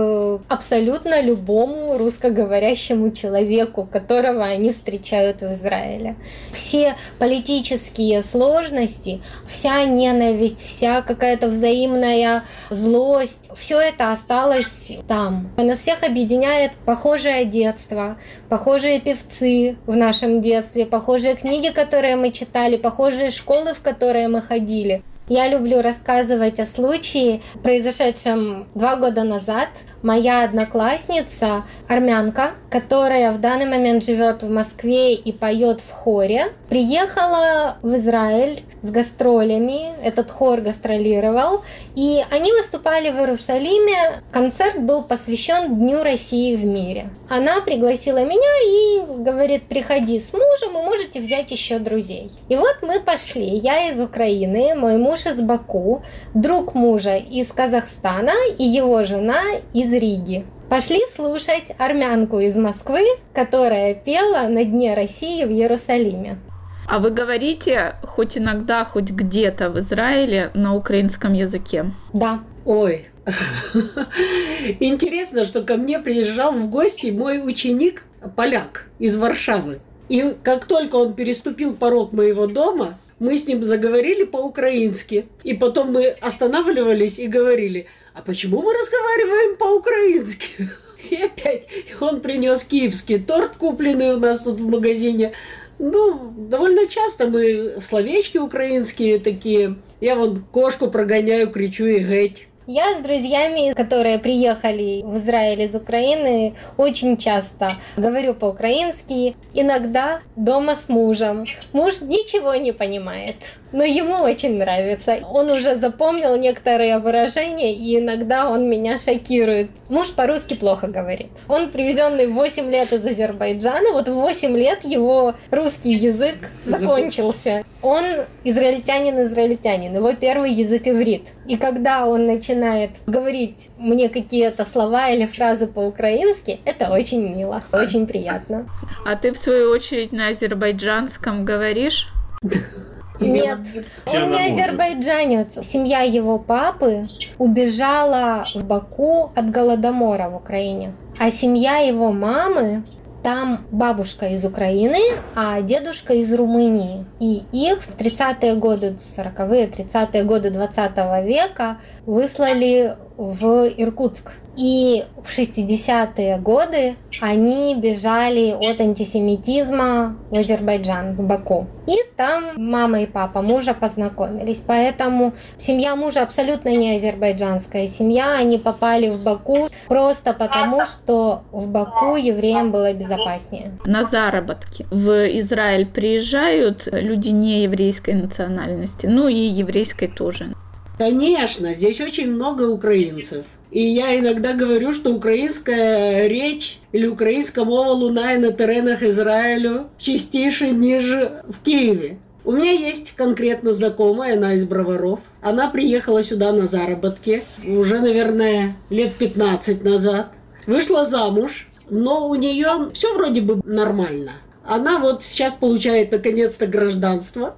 к абсолютно любому русскоговорящему человеку, которого они встречают в Израиле. Все политические сложности, вся ненависть, вся какая-то взаимная злость, все это осталось там. Нас всех объединяет похожее детство, похожее Похожие певцы в нашем детстве, похожие книги, которые мы читали, похожие школы, в которые мы ходили. Я люблю рассказывать о случае, произошедшем два года назад. Моя одноклассница, армянка, которая в данный момент живет в Москве и поет в хоре, приехала в Израиль с гастролями. Этот хор гастролировал, и они выступали в Иерусалиме. Концерт был посвящен Дню России в мире. Она пригласила меня и говорит: приходи с мужем, и можете взять еще друзей. И вот мы пошли. Я из Украины, мой муж из Баку, друг мужа из Казахстана и его жена из Риги. Пошли слушать армянку из Москвы, которая пела на Дне России в Иерусалиме. А вы говорите хоть иногда, хоть где-то в Израиле на украинском языке? Да. Ой, интересно, что ко мне приезжал в гости мой ученик, поляк из Варшавы. И как только он переступил порог моего дома, мы с ним заговорили по-украински. И потом мы останавливались и говорили: а почему мы разговариваем по-украински? И опять он принес киевский торт, купленный у нас тут в магазине. Ну, довольно часто мы словечки украинские такие. Я вон кошку прогоняю, кричу и геть. Я с друзьями, которые приехали в Израиль из Украины, очень часто говорю по-украински, иногда дома с мужем. Муж ничего не понимает, но ему очень нравится. Он уже запомнил некоторые выражения, и иногда он меня шокирует. Муж по-русски плохо говорит. Он привезенный в восемь лет из Азербайджана, вот в восемь лет его русский язык закончился. Он израильтянин-израильтянин, его первый язык иврит. И когда он начинает говорить мне какие-то слова или фразы по-украински, это очень мило, очень приятно. А ты, в свою очередь, на азербайджанском говоришь? Нет, он не азербайджанец. Семья его папы убежала в Баку от Голодомора в Украине. А семья его мамы, там бабушка из Украины, а дедушка из Румынии. И их в тридцатые годы, сороковые, тридцатые годы двадцатого века выслали в Иркутск. И в шестидесятые годы они бежали от антисемитизма в Азербайджан, в Баку. И там мама и папа мужа познакомились. Поэтому семья мужа абсолютно не азербайджанская семья. Они попали в Баку просто потому, что в Баку евреям было безопаснее. На заработки в Израиль приезжают люди не еврейской национальности, ну и еврейской тоже. Конечно, здесь очень много украинцев. И я иногда говорю, что украинская речь или украинська мова лунає на теренах Израилю частіше, ніж в Киеве. У меня есть конкретно знакомая, она из Броваров. Она приехала сюда на заработки уже, наверное, лет пятнадцать назад. Вышла замуж, но у нее все вроде бы нормально. Она вот сейчас получает наконец-то гражданство.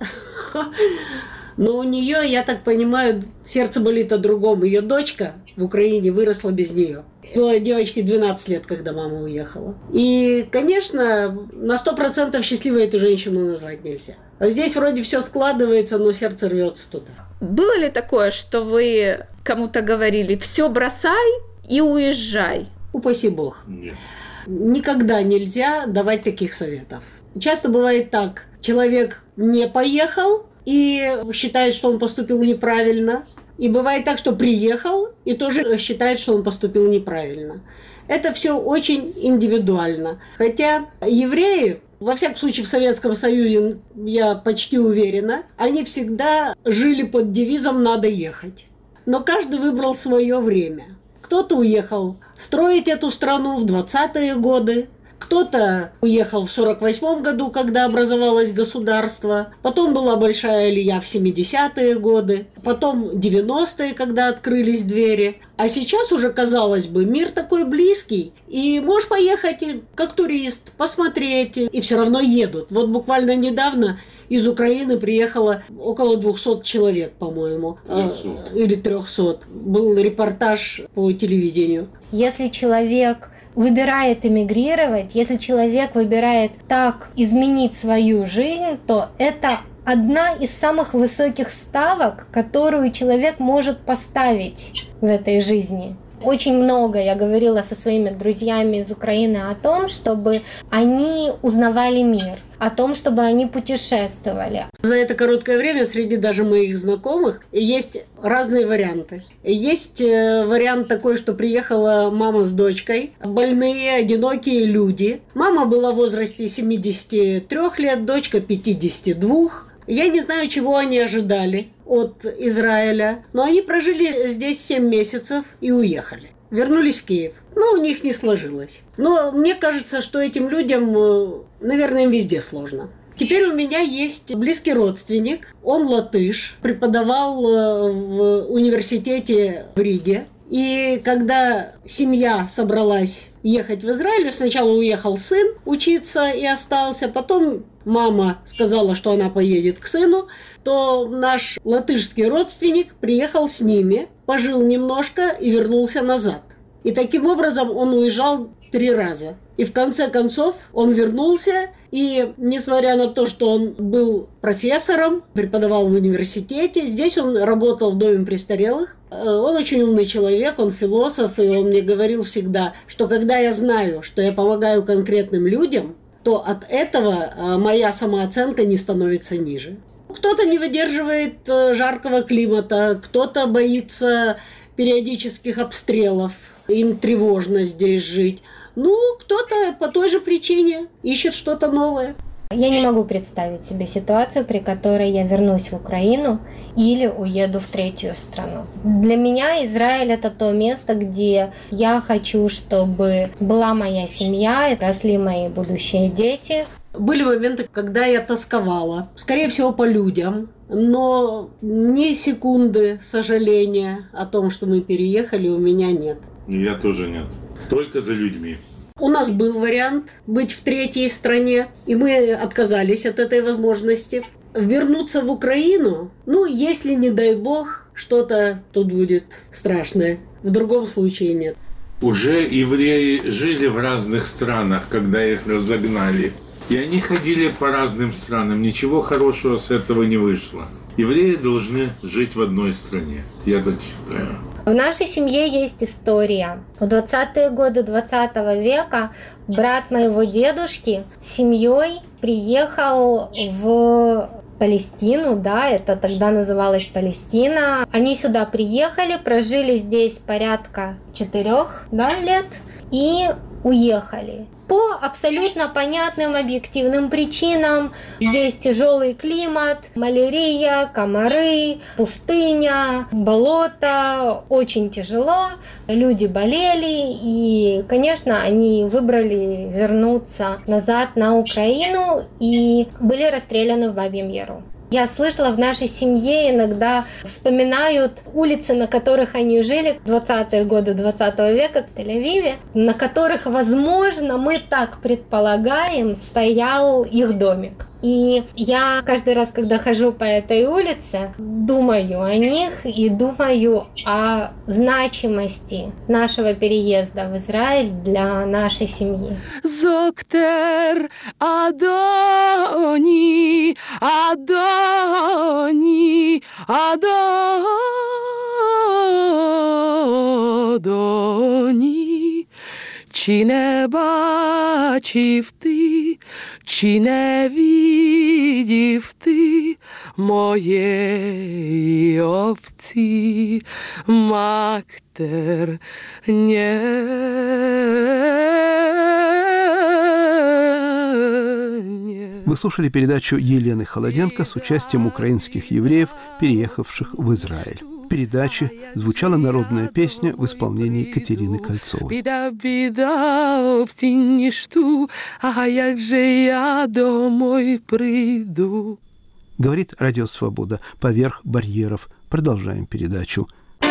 Но у нее, я так понимаю, сердце болит о другом. Ее дочка в Украине выросла без нее. Была девочке двенадцать лет, когда мама уехала. И, конечно, на сто процентов счастливой эту женщину назвать нельзя. А здесь вроде все складывается, но сердце рвется туда. Было ли такое, что вы кому-то говорили: все бросай и уезжай? Упаси Бог. Нет. Никогда нельзя давать таких советов. Часто бывает так. Человек не поехал и считает, что он поступил неправильно. И бывает так, что приехал и тоже считает, что он поступил неправильно. Это все очень индивидуально. Хотя евреи, во всяком случае в Советском Союзе, я почти уверена, они всегда жили под девизом «надо ехать». Но каждый выбрал свое время. Кто-то уехал строить эту страну в двадцатые годы, кто-то уехал в сорок восьмом году, когда образовалось государство. Потом была большая алия в семидесятые годы. Потом девяностые, когда открылись двери. А сейчас уже, казалось бы, мир такой близкий. И можешь поехать как турист, посмотреть. И все равно едут. Вот буквально недавно из Украины приехало около двухсот человек, по-моему. трехсот. Или трехсот. Был репортаж по телевидению. Если человек выбирает эмигрировать, если человек выбирает так изменить свою жизнь, то это одна из самых высоких ставок, которую человек может поставить в этой жизни. Очень много я говорила со своими друзьями из Украины о том, чтобы они узнавали мир, о том, чтобы они путешествовали. За это короткое время среди даже моих знакомых есть разные варианты. Есть вариант такой, что приехала мама с дочкой, больные, одинокие люди. Мама была в возрасте семидесяти трёх лет, дочка пятидесяти двух. Я не знаю, чего они ожидали от Израиля, но они прожили здесь семь месяцев и уехали. Вернулись в Киев. Но у них не сложилось. Но мне кажется, что этим людям, наверное, им везде сложно. Теперь у меня есть близкий родственник. Он латыш, преподавал в университете в Риге. И когда семья собралась ехать в Израиль, сначала уехал сын учиться и остался, потом мама сказала, что она поедет к сыну, то наш латышский родственник приехал с ними, пожил немножко и вернулся назад. И таким образом он уезжал три раза. И в конце концов он вернулся, и несмотря на то, что он был профессором, преподавал в университете, здесь он работал в доме престарелых. Он очень умный человек, он философ, и он мне говорил всегда, что когда я знаю, что я помогаю конкретным людям, то от этого моя самооценка не становится ниже. Кто-то не выдерживает жаркого климата, кто-то боится периодических обстрелов. Им тревожно здесь жить. Ну, кто-то по той же причине ищет что-то новое. Я не могу представить себе ситуацию, при которой я вернусь в Украину или уеду в третью страну. Для меня Израиль — это то место, где я хочу, чтобы была моя семья, росли мои будущие дети. Были моменты, когда я тосковала, скорее всего, по людям, но ни секунды сожаления о том, что мы переехали, у меня нет. Я тоже нет. Только за людьми. У нас был вариант быть в третьей стране, и мы отказались от этой возможности. Вернуться в Украину, ну, если, не дай бог, что-то тут будет страшное. В другом случае нет. Уже евреи жили в разных странах, когда их разогнали. И они ходили по разным странам. Ничего хорошего с этого не вышло. Евреи должны жить в одной стране. Я так считаю. В нашей семье есть история. В двадцатые годы двадцатого века брат моего дедушки с семьей приехал в Палестину, да, это тогда называлась Палестина. Они сюда приехали, прожили здесь порядка четырех, да, лет и уехали. По абсолютно понятным объективным причинам. Здесь тяжелый климат, малярия, комары, пустыня, болото. Очень тяжело. Люди болели. И, конечно, они выбрали вернуться назад на Украину и были расстреляны в Бабьем Яру. Я слышала, в нашей семье иногда вспоминают улицы, на которых они жили в двадцатые годы двадцатого века в Тель-Авиве, на которых, возможно, мы так предполагаем, стоял их домик. И я каждый раз, когда хожу по этой улице, думаю о них и думаю о значимости нашего переезда в Израиль для нашей семьи. Зоктер Адони, Адони, Адони, чи не бачив ти, чи не видів ти моєї овці, мактер не. Вы слушали передачу Елены Холоденко с участием украинских евреев, переехавших в Израиль. В передаче звучала народная песня в исполнении Катерины Кольцовой. Біда, біда, овці нішту, а як же я домой приду? Говорит Радио Свобода. Поверх барьеров. Продолжаем передачу.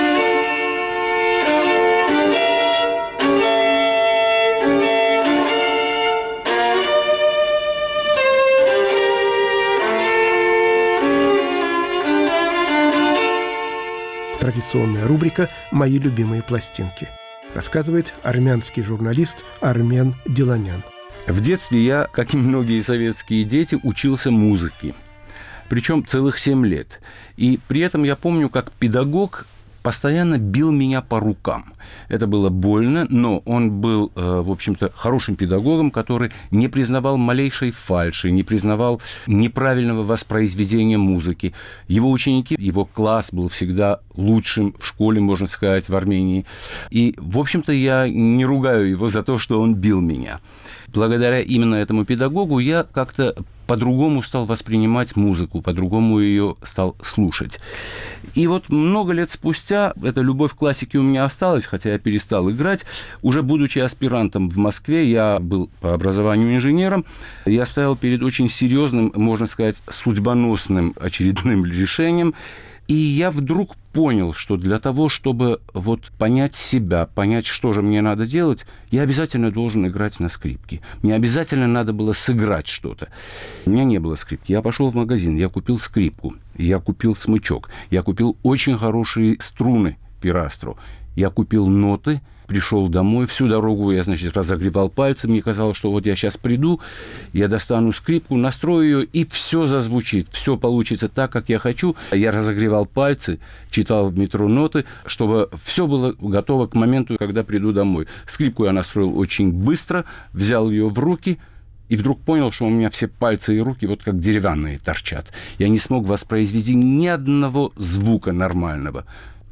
Традиционная рубрика «Мои любимые пластинки». Рассказывает армянский журналист Армен Деланян. В детстве я, как и многие советские дети, учился музыке. Причем целых семь лет. И при этом я помню, как педагог постоянно бил меня по рукам. Это было больно, но он был, в общем-то, хорошим педагогом, который не признавал малейшей фальши, не признавал неправильного воспроизведения музыки. Его ученики, его класс был всегда лучшим в школе, можно сказать, в Армении. И, в общем-то, я не ругаю его за то, что он бил меня. Благодаря именно этому педагогу я как-то по-другому стал воспринимать музыку, по-другому ее стал слушать. И вот много лет спустя эта любовь к классике у меня осталась, хотя я перестал играть. Уже будучи аспирантом в Москве, я был по образованию инженером, я стоял перед очень серьезным, можно сказать, судьбоносным очередным решением. И я вдруг понял, что для того, чтобы вот понять себя, понять, что же мне надо делать, я обязательно должен играть на скрипке. Мне обязательно надо было сыграть что-то. У меня не было скрипки. Я пошел в магазин, я купил скрипку, я купил смычок, я купил очень хорошие струны Пирастро, я купил ноты, пришел домой, всю дорогу я, значит, разогревал пальцы, мне казалось, что вот я сейчас приду, я достану скрипку, настрою ее, и все зазвучит, все получится так, как я хочу. Я разогревал пальцы, читал в метро ноты, чтобы все было готово к моменту, когда приду домой. Скрипку я настроил очень быстро, взял ее в руки, и вдруг понял, что у меня все пальцы и руки вот как деревянные торчат. Я не смог воспроизвести ни одного звука нормального.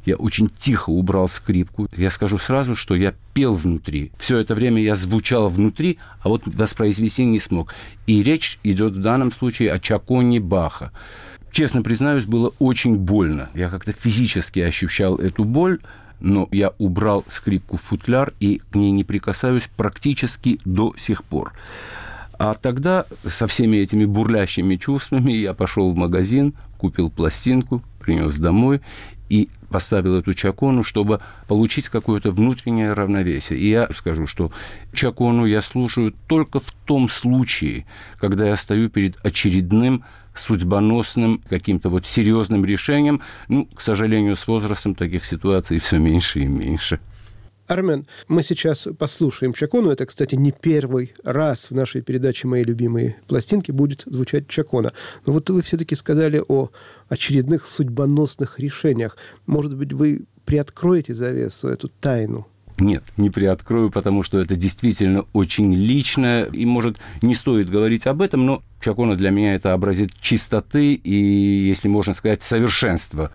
Я очень тихо убрал скрипку. Я скажу сразу, что я пел внутри. Все это время я звучал внутри, а вот воспроизвести не смог. И речь идет в данном случае о Чаконе Баха. Честно признаюсь, было очень больно. Я как-то физически ощущал эту боль, но я убрал скрипку в футляр и к ней не прикасаюсь практически до сих пор. А тогда со всеми этими бурлящими чувствами я пошел в магазин, купил пластинку, принес домой и поставил эту Чакону, чтобы получить какое-то внутреннее равновесие. И я скажу, что Чакону я слушаю только в том случае, когда я стою перед очередным судьбоносным каким-то вот серьезным решением. Ну, к сожалению, с возрастом таких ситуаций все меньше и меньше. Армен, мы сейчас послушаем Чакону. Это, кстати, не первый раз в нашей передаче «Мои любимые пластинки» будет звучать Чакона. Но вот вы все-таки сказали о очередных судьбоносных решениях. Может быть, вы приоткроете завесу, эту тайну? Нет, не приоткрою, потому что это действительно очень личное, и, может, не стоит говорить об этом, но Чакона для меня это образец чистоты и, если можно сказать, совершенства.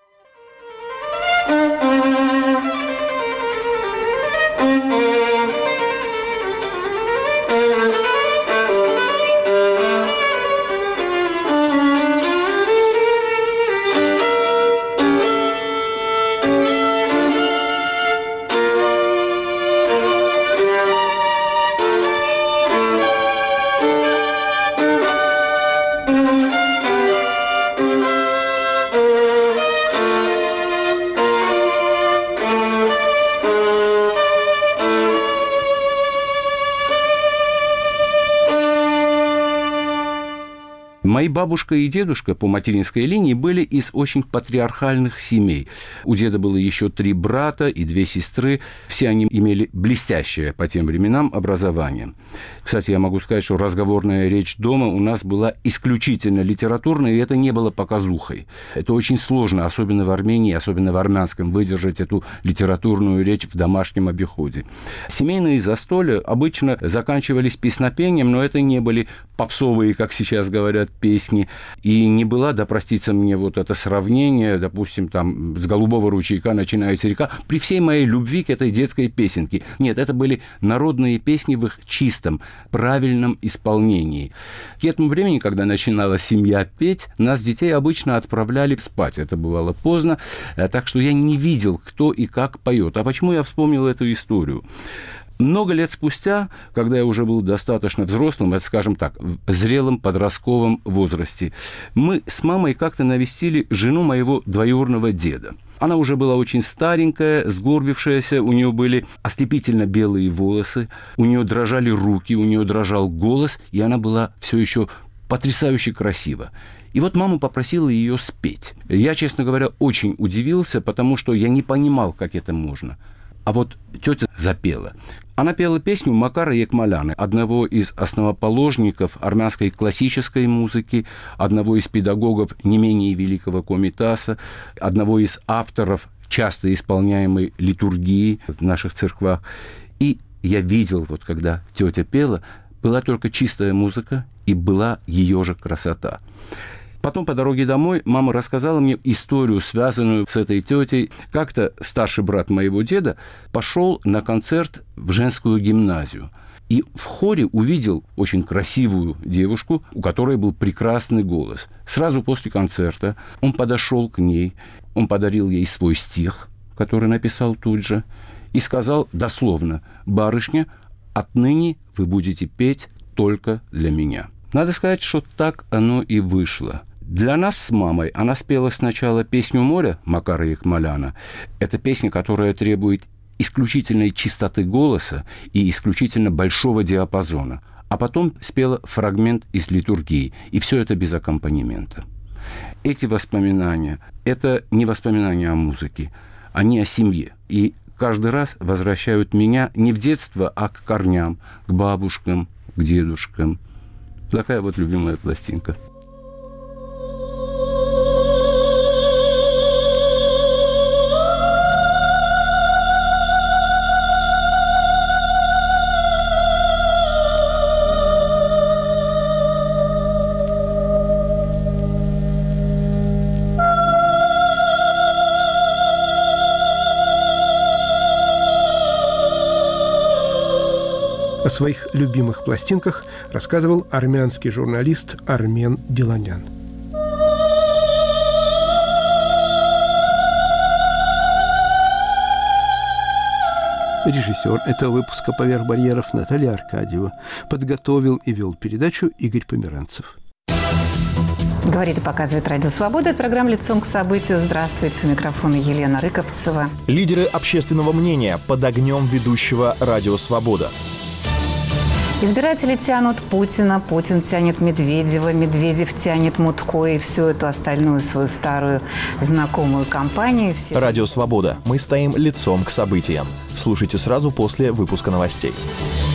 Мои бабушка и дедушка по материнской линии были из очень патриархальных семей. У деда было еще три брата и две сестры. Все они имели блестящее по тем временам образование. Кстати, я могу сказать, что разговорная речь дома у нас была исключительно литературной, и это не было показухой. Это очень сложно, особенно в Армении, особенно в армянском, выдержать эту литературную речь в домашнем обиходе. Семейные застолья обычно заканчивались песнопением, но это не были попсовые, как сейчас говорят, песни. И не была, да простится мне вот это сравнение, допустим, там, с «Голубого ручейка начинается река», при всей моей любви к этой детской песенке. Нет, это были народные песни в их чистом, правильном исполнении. К этому времени, когда начинала семья петь, нас, детей, обычно отправляли спать. Это бывало поздно, так что я не видел, кто и как поет. А почему я вспомнил эту историю? Много лет спустя, когда я уже был достаточно взрослым, это, скажем так, в зрелом подростковом возрасте, мы с мамой как-то навестили жену моего двоюродного деда. Она уже была очень старенькая, сгорбившаяся, у нее были ослепительно белые волосы, у нее дрожали руки, у нее дрожал голос, и она была все еще потрясающе красива. И вот мама попросила ее спеть. Я, честно говоря, очень удивился, потому что я не понимал, как это можно. А вот тетя запела. Она пела песню Макара Екмаляна, одного из основоположников армянской классической музыки, одного из педагогов не менее великого Комитаса, одного из авторов часто исполняемой литургии в наших церквах. И я видел, вот когда тетя пела, была только чистая музыка и была ее же красота. Потом по дороге домой мама рассказала мне историю, связанную с этой тетей. Как-то старший брат моего деда пошел на концерт в женскую гимназию. И в хоре увидел очень красивую девушку, у которой был прекрасный голос. Сразу после концерта он подошел к ней, он подарил ей свой стих, который написал тут же, и сказал дословно: «Барышня, отныне вы будете петь только для меня». Надо сказать, что так оно и вышло. Для нас с мамой она спела сначала песню «Море» Макара Екмаляна. Это песня, которая требует исключительной чистоты голоса и исключительно большого диапазона. А потом спела фрагмент из литургии. И все это без аккомпанемента. Эти воспоминания – это не воспоминания о музыке, они о семье. И каждый раз возвращают меня не в детство, а к корням, к бабушкам, к дедушкам. Такая вот любимая пластинка. О своих любимых пластинках рассказывал армянский журналист Армен Диланян. Режиссер этого выпуска «Поверх барьеров» Наталья Аркадьева. Подготовил и вел передачу Игорь Померанцев. Говорит и показывает Радио Свобода. Это программа «Лицом к событию». Здравствуйте. У микрофона Елена Рыковцева. Лидеры общественного мнения под огнем ведущего Радио Свобода. Избиратели тянут Путина, Путин тянет Медведева, Медведев тянет Мутко и всю эту остальную свою старую знакомую компанию. Все... Радио Свобода. Мы стоим лицом к событиям. Слушайте сразу после выпуска новостей.